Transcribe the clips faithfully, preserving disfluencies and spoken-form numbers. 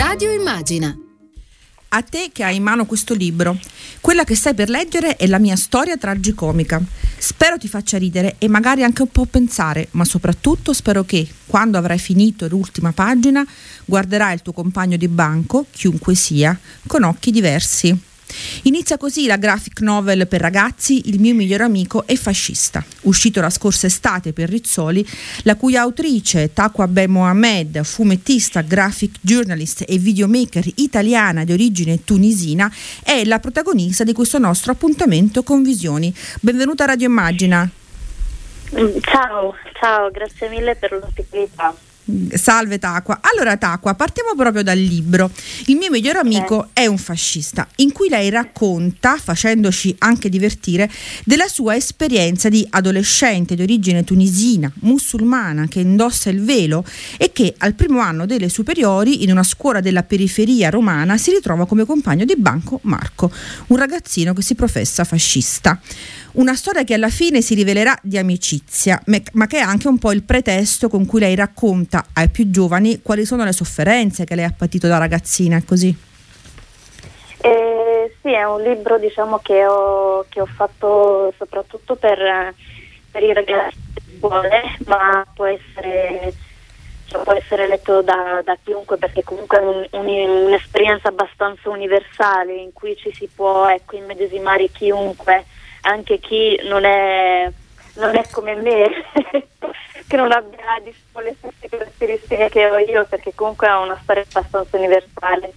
Radio Immagina. A te che hai in mano questo libro, quella che stai per leggere è la mia storia tragicomica. Spero ti faccia ridere e magari anche un po' pensare, ma soprattutto spero che, quando avrai finito l'ultima pagina, guarderai il tuo compagno di banco, chiunque sia, con occhi diversi. Inizia così la graphic novel per ragazzi Il mio migliore amico è fascista, uscito la scorsa estate per Rizzoli, la cui autrice Taqwa Ben Mohamed, fumettista, graphic journalist e videomaker italiana di origine tunisina, è la protagonista di questo nostro appuntamento con Visioni. Benvenuta a Radio Immagina. Ciao, ciao, grazie mille per l'ospitalità. Salve Taqwa. Allora Taqwa, partiamo proprio dal libro. Il mio migliore amico è un fascista, in cui lei racconta, facendoci anche divertire, della sua esperienza di adolescente di origine tunisina, musulmana, che indossa il velo e che al primo anno delle superiori, in una scuola della periferia romana, si ritrova come compagno di banco Marco, un ragazzino che si professa fascista. Una storia che alla fine si rivelerà di amicizia, ma che è anche un po' il pretesto con cui lei racconta ai più giovani quali sono le sofferenze che lei ha patito da ragazzina, è così? Eh, sì, è un libro, diciamo, che ho, che ho fatto soprattutto per, per i ragazzi di scuole, ma può essere, cioè, può essere letto da, da chiunque, perché comunque è un, un, un'esperienza abbastanza universale in cui ci si può, ecco, immedesimare chiunque, anche chi non è non è come me che non abbia diciamo, le stesse caratteristiche che ho io, perché comunque è una storia abbastanza universale.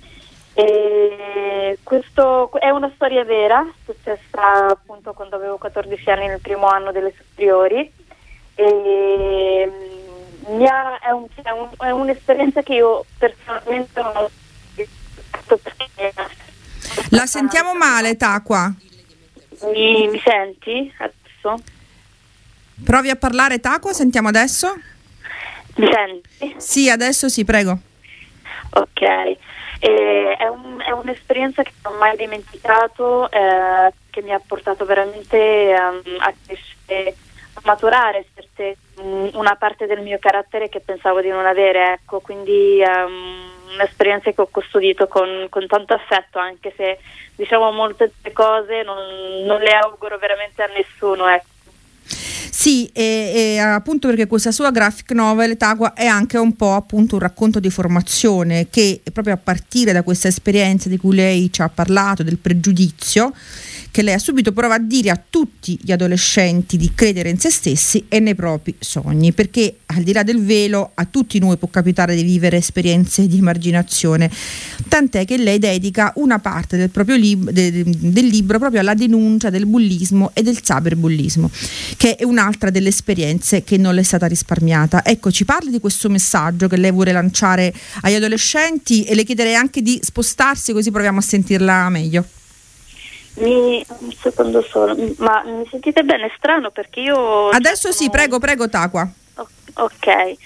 E questo è una storia vera, successa appunto quando avevo quattordici anni, nel primo anno delle superiori, e mi ha, è, un, è, un, è un'esperienza che io personalmente non ho vissuto, perché la sentiamo male, Taqwa. Mi, mi senti adesso? Provi a parlare, Taqwa, sentiamo adesso? Mi senti? Sì, adesso sì, prego. Ok, eh, è, un, è un'esperienza che non ho mai dimenticato, eh, che mi ha portato veramente um, a crescere, a maturare certe, um, una parte del mio carattere che pensavo di non avere, ecco, quindi um, un'esperienza che ho custodito con, con tanto affetto, anche se diciamo molte cose non, non le auguro veramente a nessuno, ecco. Sì, e, e appunto perché questa sua graphic novel, Taqwa, è anche un po' appunto un racconto di formazione che proprio a partire da questa esperienza di cui lei ci ha parlato, del pregiudizio che lei ha subito, prova a dire a tutti gli adolescenti di credere in se stessi e nei propri sogni, perché al di là del velo a tutti noi può capitare di vivere esperienze di emarginazione, tant'è che lei dedica una parte del proprio lib- de- del libro proprio alla denuncia del bullismo e del cyberbullismo, che è un'altra delle esperienze che non le è stata risparmiata. Ecco, ci parli di questo messaggio che lei vuole lanciare agli adolescenti e le chiederei anche di spostarsi così proviamo a sentirla meglio. Mi, un secondo solo, ma mi sentite bene? Strano perché io... Adesso sono... sì, prego, prego Taqwa. Ok,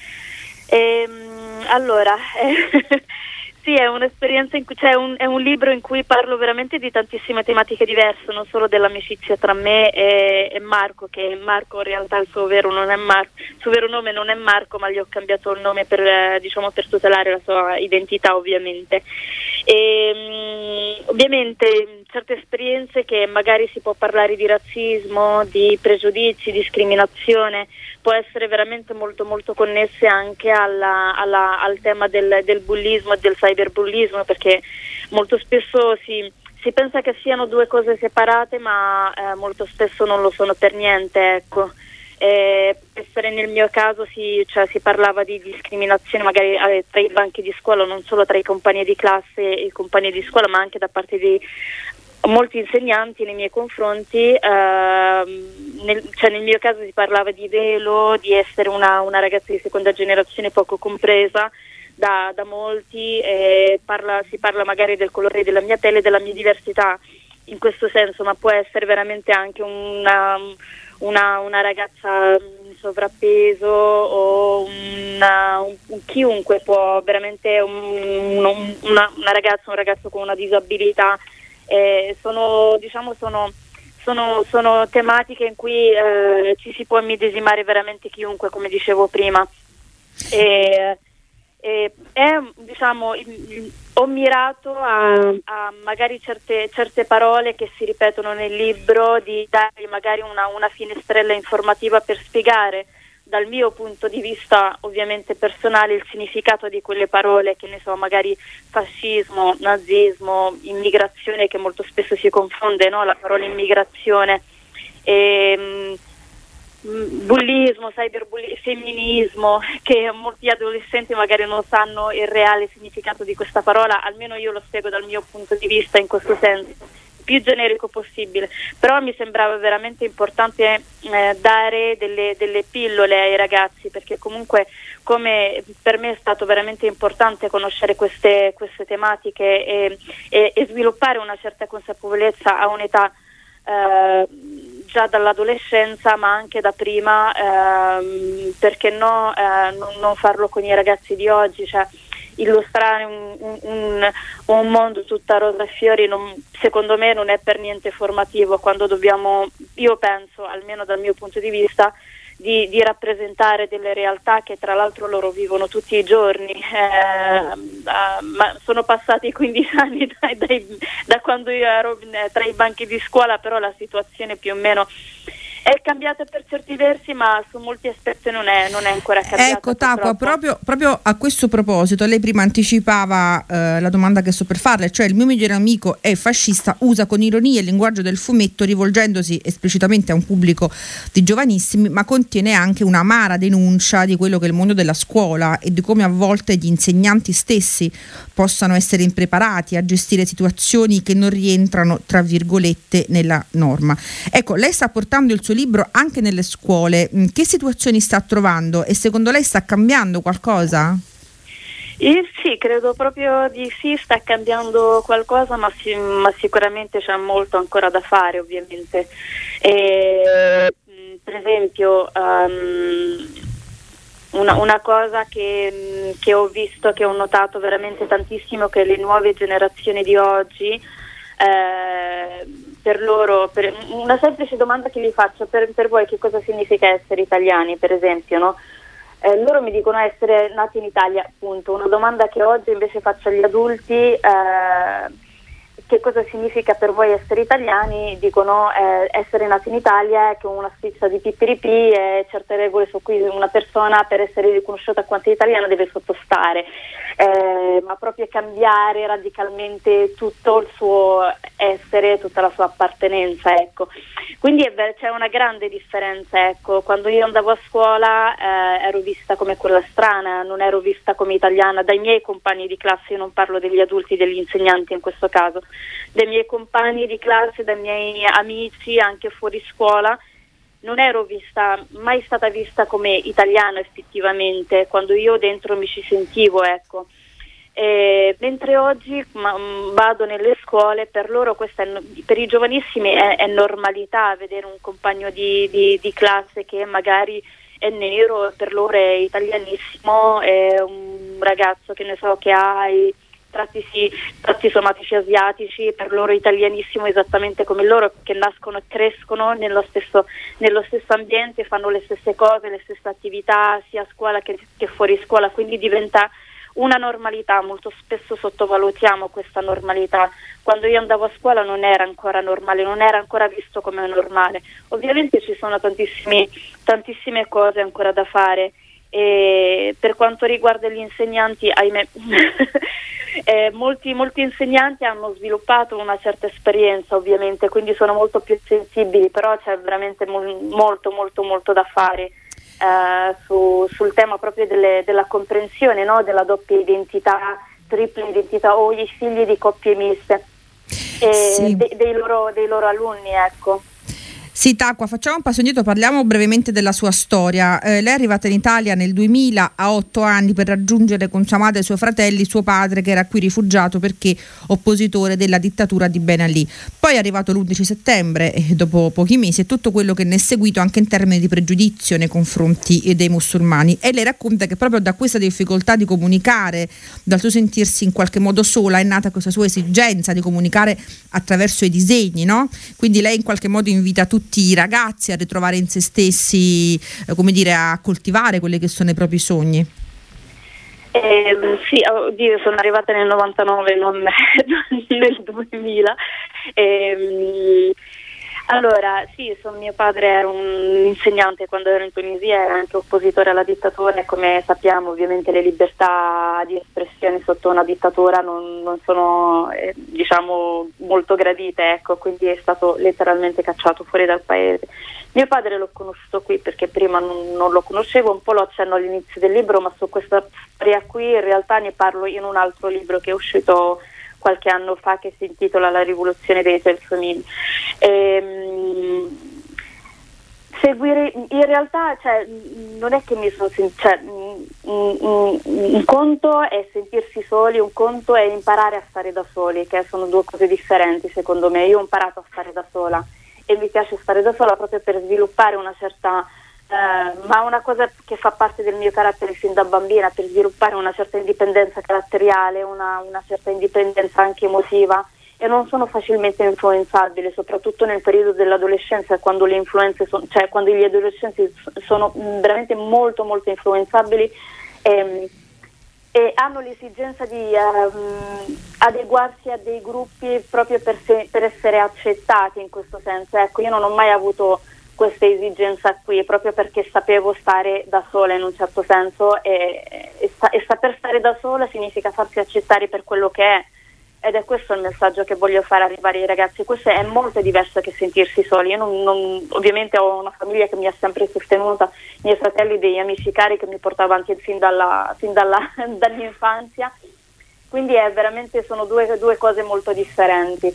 ehm, allora, eh, sì, è un'esperienza in cui c'è un, è un libro in cui parlo veramente di tantissime tematiche diverse, non solo dell'amicizia tra me e, e Marco, che Marco in realtà il suo vero non è Marco, il suo vero nome non è Marco, ma gli ho cambiato il nome per, eh, diciamo, per tutelare la sua identità, ovviamente. E, um, ovviamente certe esperienze che magari si può parlare di razzismo, di pregiudizi, discriminazione, può essere veramente molto molto connesse anche alla, alla, al tema del, del bullismo e del cyberbullismo, perché molto spesso si, si pensa che siano due cose separate, ma eh, molto spesso non lo sono per niente, ecco. Eh, essere nel mio caso si, cioè, si parlava di discriminazione magari eh, tra i banchi di scuola, non solo tra i compagni di classe e i compagni di scuola, ma anche da parte di molti insegnanti nei miei confronti. Eh, nel, cioè nel mio caso si parlava di velo, di essere una, una ragazza di seconda generazione poco compresa da, da molti, eh, parla, si parla magari del colore della mia pelle, della mia diversità in questo senso, ma può essere veramente anche una, una, una ragazza in sovrappeso o una, un, un chiunque può veramente un, un, una, una ragazza, un ragazzo con una disabilità. Eh, sono diciamo sono, sono, sono tematiche in cui eh, ci si può immedesimare veramente chiunque, come dicevo prima, e, E è, diciamo, ho mirato a, a magari certe, certe parole che si ripetono nel libro, di dargli magari una, una finestrella informativa per spiegare dal mio punto di vista ovviamente personale il significato di quelle parole, che ne so, magari fascismo, nazismo, immigrazione, che molto spesso si confonde, no? La parola immigrazione, e, bullismo, cyberbullismo, femminismo, che molti adolescenti magari non sanno il reale significato di questa parola. Almeno io lo spiego dal mio punto di vista in questo senso, più generico possibile, però mi sembrava veramente importante eh, dare delle, delle pillole ai ragazzi, perché comunque, come per me è stato veramente importante conoscere queste, queste tematiche e, e, e sviluppare una certa consapevolezza a un'età eh, già dall'adolescenza, ma anche da prima, ehm, perché no, eh, non, non farlo con i ragazzi di oggi, cioè illustrare un, un, un, un mondo tutta rosa e fiori non, secondo me non è per niente formativo, quando dobbiamo, io penso, almeno dal mio punto di vista, di, di rappresentare delle realtà che tra l'altro loro vivono tutti i giorni. Eh, ma sono passati quindici anni dai, dai, da quando io ero tra i banchi di scuola, però la situazione più o meno è cambiata per certi versi, ma su molti aspetti non è, non è ancora cambiata. Ecco Taqua, proprio, proprio a questo proposito, lei prima anticipava eh, la domanda che sto per farle, cioè il mio migliore amico è fascista, usa con ironia il linguaggio del fumetto rivolgendosi esplicitamente a un pubblico di giovanissimi, ma contiene anche un'amara denuncia di quello che è il mondo della scuola e di come a volte gli insegnanti stessi possano essere impreparati a gestire situazioni che non rientrano, tra virgolette, nella norma. Ecco, lei sta portando il suo libro anche nelle scuole. Che situazioni sta trovando e secondo lei sta cambiando qualcosa? Eh, sì, credo proprio di sì, sta cambiando qualcosa, ma, si, ma sicuramente c'è molto ancora da fare, ovviamente. E, per esempio, um, una, una cosa che, che ho visto, che ho notato veramente tantissimo, che le nuove generazioni di oggi, eh, per loro, per una semplice domanda che vi faccio, per, per voi che cosa significa essere italiani, per esempio, no? Eh, loro mi dicono essere nati in Italia, punto. Una domanda che oggi invece faccio agli adulti, eh, che cosa significa per voi essere italiani, dicono eh, essere nati in Italia è con una spizza di pipiripì e certe regole su cui una persona, per essere riconosciuta quanto italiana, deve sottostare, eh, ma proprio cambiare radicalmente tutto il suo essere, tutta la sua appartenenza, ecco. Quindi è ver- c'è una grande differenza, ecco. Quando io andavo a scuola eh, ero vista come quella strana, non ero vista come italiana dai miei compagni di classe, io non parlo degli adulti, degli insegnanti in questo caso, dai miei compagni di classe, dai miei amici anche fuori scuola. Non ero vista, mai stata vista come italiana effettivamente, quando io dentro mi ci sentivo, ecco. Eh, mentre oggi ma, vado nelle scuole, per loro questa è, per i giovanissimi è, è normalità vedere un compagno di, di, di classe che magari è nero, per loro è italianissimo, è un ragazzo che ne so che ha i tratti, tratti somatici asiatici, per loro italianissimo esattamente come loro, che nascono e crescono nello stesso, nello stesso ambiente, fanno le stesse cose, le stesse attività sia a scuola che, che fuori scuola, quindi diventa una normalità. Molto spesso sottovalutiamo questa normalità. Quando io andavo a scuola non era ancora normale, non era ancora visto come normale. Ovviamente ci sono tantissimi, tantissime cose ancora da fare, e per quanto riguarda gli insegnanti, ahimè, eh, molti, molti insegnanti hanno sviluppato una certa esperienza, ovviamente, quindi sono molto più sensibili, però c'è veramente mo- molto molto molto da fare. Uh, su, sul tema proprio delle, della comprensione, no? Della doppia identità, tripla identità o i figli di coppie miste e sì. de, dei, loro, dei loro alunni, ecco. Sì, Taqua, facciamo un passo indietro, parliamo brevemente della sua storia. Eh, lei è arrivata in Italia nel duemila a otto anni per raggiungere con sua madre e suoi fratelli suo padre, che era qui rifugiato perché oppositore della dittatura di Ben Ali. Poi è arrivato l'undici settembre e dopo pochi mesi e tutto quello che ne è seguito anche in termini di pregiudizio nei confronti dei musulmani. E lei racconta che proprio da questa difficoltà di comunicare, dal suo sentirsi in qualche modo sola, è nata questa sua esigenza di comunicare attraverso i disegni, no? Quindi lei in qualche modo invita tutti i ragazzi a ritrovare in se stessi, eh, come dire, a coltivare quelli che sono i propri sogni. Eh, Eh, sì, oddio, sono arrivata nel novantanove, non nel duemila. Eh, allora, sì, son, mio padre era un insegnante quando ero in Tunisia, era anche oppositore alla dittatura e come sappiamo ovviamente le libertà di espressione sotto una dittatura non, non sono eh, diciamo molto gradite, ecco, quindi è stato letteralmente cacciato fuori dal paese. Mio padre l'ho conosciuto qui perché prima non, non lo conoscevo, un po' lo accenno all'inizio del libro, ma su questa storia qui in realtà ne parlo in un altro libro che è uscito qualche anno fa, che si intitola La rivoluzione dei Gelsomini. Ehm, seguire in realtà, cioè, non è che mi sono cioè, un, un, un conto è sentirsi soli, un conto è imparare a stare da soli, che sono due cose differenti secondo me. Io ho imparato a stare da sola e mi piace stare da sola proprio per sviluppare una certa Uh, ma una cosa che fa parte del mio carattere fin da bambina, per sviluppare una certa indipendenza caratteriale, una, una certa indipendenza anche emotiva, e non sono facilmente influenzabile, soprattutto nel periodo dell'adolescenza, quando le influenze sono, cioè quando gli adolescenti sono veramente molto molto influenzabili e, e hanno l'esigenza di um, adeguarsi a dei gruppi proprio per, se, per essere accettati in questo senso. Ecco, io non ho mai avuto questa esigenza qui, proprio perché sapevo stare da sola in un certo senso, e, e, e saper stare da sola significa farsi accettare per quello che è, ed è questo il messaggio che voglio fare arrivare ai ragazzi. Questo è molto diverso che sentirsi soli. Io non, non, ovviamente ho una famiglia che mi ha sempre sostenuta, i miei fratelli, degli amici cari che mi portavo avanti fin, dalla, fin dalla, dall'infanzia, quindi è veramente, sono due, due cose molto differenti.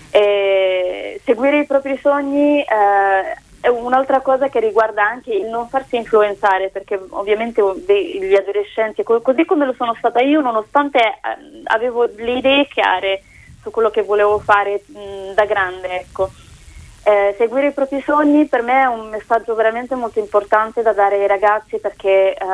E seguire i propri sogni eh, è un'altra cosa che riguarda anche il non farsi influenzare, perché ovviamente gli adolescenti, così come lo sono stata io, nonostante eh, avevo le idee chiare su quello che volevo fare mh, da grande, ecco. Eh, seguire i propri sogni per me è un messaggio veramente molto importante da dare ai ragazzi, perché eh,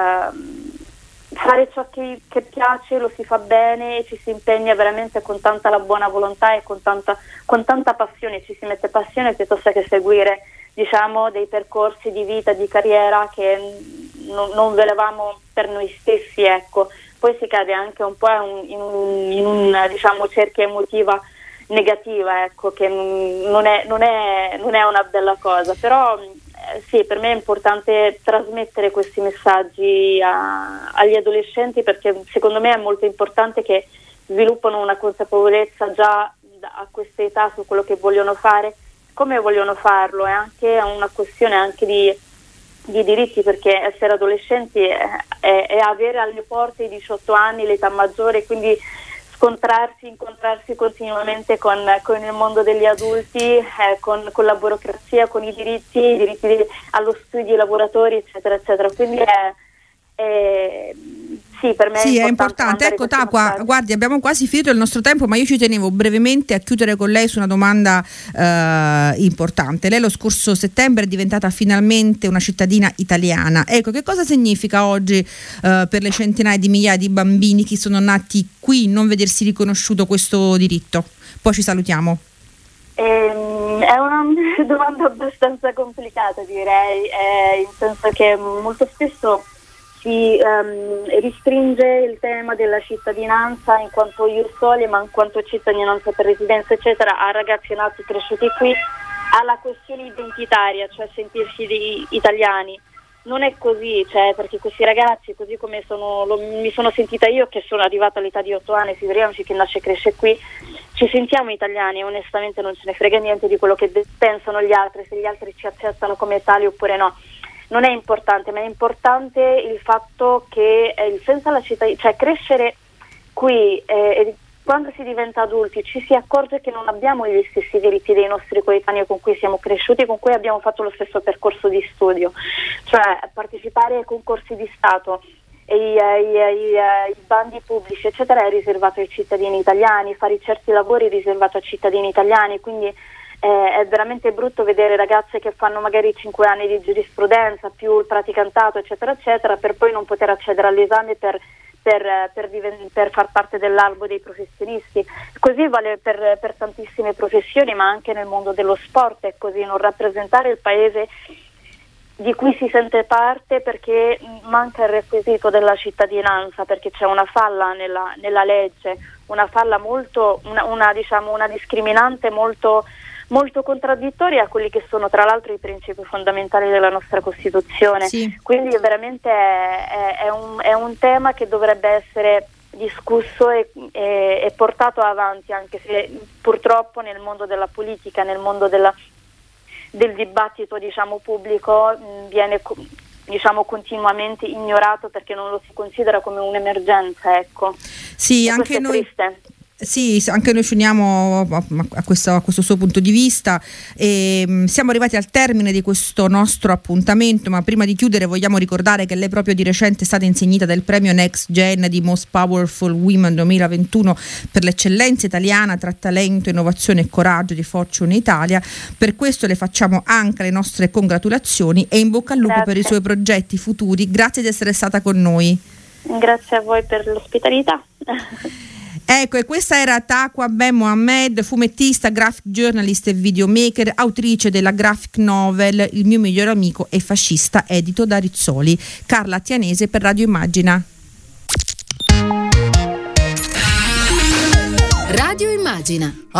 fare ciò che, che piace lo si fa bene e ci si impegna veramente con tanta la buona volontà e con tanta, con tanta passione, ci si mette passione piuttosto che seguire, diciamo, dei percorsi di vita, di carriera che non, non volevamo per noi stessi, ecco. Poi si cade anche un po' in un, in un diciamo cerchia emotiva negativa, ecco, che non è, non è, non è una bella cosa, però eh, sì, per me è importante trasmettere questi messaggi a, agli adolescenti, perché secondo me è molto importante che sviluppano una consapevolezza già a questa età su quello che vogliono fare, come vogliono farlo. È anche una questione anche di, di diritti, perché essere adolescenti è, è, è avere alle porte i diciotto anni, l'età maggiore, quindi scontrarsi, incontrarsi continuamente con, con il mondo degli adulti, eh, con, con la burocrazia, con i diritti, i diritti di, allo studio, ai lavoratori, eccetera, eccetera. Quindi è, è sì, per me sì, è importante. È importante. Ecco, Taqua, guardi, abbiamo quasi finito il nostro tempo, ma io ci tenevo brevemente a chiudere con lei su una domanda eh, importante. Lei lo scorso settembre è diventata finalmente una cittadina italiana. Ecco, che cosa significa oggi eh, per le centinaia di migliaia di bambini che sono nati qui non vedersi riconosciuto questo diritto? Poi ci salutiamo. Ehm, è una domanda abbastanza complicata, direi, eh, in senso che molto spesso si um, restringe il tema della cittadinanza in quanto ius soli, ma in quanto cittadinanza per residenza, eccetera, a ragazzi nati e cresciuti qui, alla questione identitaria, cioè sentirsi di italiani. Non è così, cioè, perché questi ragazzi, così come sono, lo, mi sono sentita io, che sono arrivata all'età di otto anni, figuriamoci chi nasce e cresce qui, ci sentiamo italiani e onestamente non ce ne frega niente di quello che pensano gli altri, se gli altri ci accettano come tali oppure no. Non è importante, ma è importante il fatto che eh, il senso alla cittadinanza, cioè crescere qui eh, quando si diventa adulti ci si accorge che non abbiamo gli stessi diritti dei nostri coetanei con cui siamo cresciuti, con cui abbiamo fatto lo stesso percorso di studio, cioè partecipare ai concorsi di Stato, e i, i, i, i bandi pubblici, eccetera, è riservato ai cittadini italiani, fare certi lavori è riservato ai cittadini italiani, quindi è veramente brutto vedere ragazze che fanno magari cinque anni di giurisprudenza più il praticantato, eccetera, eccetera, per poi non poter accedere all'esame per, per, per, diven- per far parte dell'albo dei professionisti. Così vale per, per tantissime professioni, ma anche nel mondo dello sport è così. Non rappresentare il paese di cui si sente parte perché manca il requisito della cittadinanza, perché c'è una falla nella, nella legge, una falla molto, una, una, diciamo, una discriminante molto, molto contraddittoria a quelli che sono tra l'altro i principi fondamentali della nostra Costituzione. Sì. Quindi veramente è, è, è, un, è un tema che dovrebbe essere discusso e, e, e portato avanti, anche se purtroppo nel mondo della politica, nel mondo della del dibattito diciamo pubblico mh, viene diciamo continuamente ignorato perché non lo si considera come un'emergenza, ecco. Sì, e anche noi triste. Sì, anche noi ci uniamo a questo, a questo suo punto di vista e mh, siamo arrivati al termine di questo nostro appuntamento, ma prima di chiudere vogliamo ricordare che lei proprio di recente è stata insignita del premio Next Gen di Most Powerful Women duemilaventuno per l'eccellenza italiana tra talento, innovazione e coraggio di Fortune Italia. Per questo le facciamo anche le nostre congratulazioni e in bocca al lupo Grazie. per i suoi progetti futuri. Grazie di essere stata con noi. Grazie a voi per l'ospitalità. Ecco, e questa era Taqwa Ben Mohammed, fumettista, graphic journalist e videomaker, autrice della graphic novel Il mio migliore amico è fascista, edito da Rizzoli. Carla Tianese per Radio Immagina. Radio Immagina.